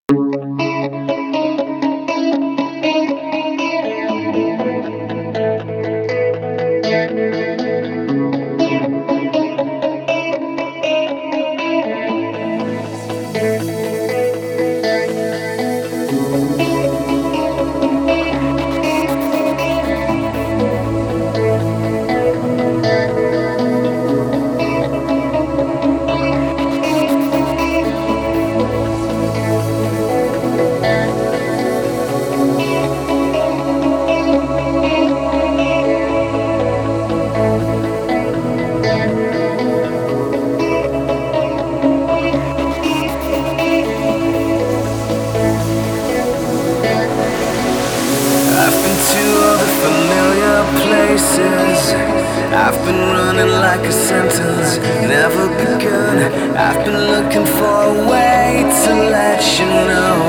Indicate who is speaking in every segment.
Speaker 1: I've been running like a sentence, never begun. I've been looking for a way to let you know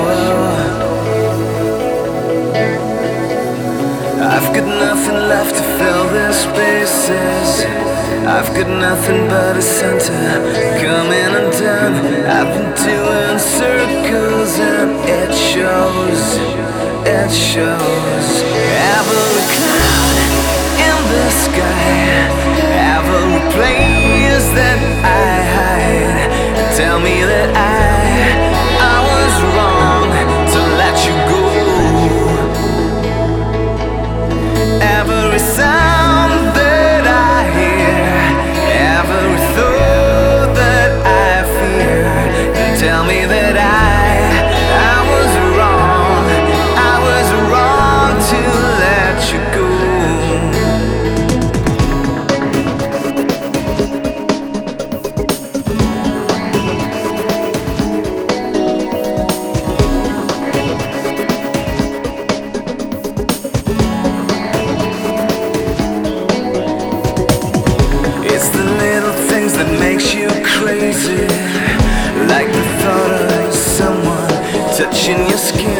Speaker 1: I've got nothing left to fill the spaces. I've got nothing but a center, coming undone. I've been doing circles and it shows, it shows. Every cloud in the sky, every place that I hide, tell me that I was wrong to let you go. Every sound that I hear, every thought that I fear, tell me that I was wrong, I was wrong to let you go. It's the little things that makes you crazy, like the thought of someone touching your skin.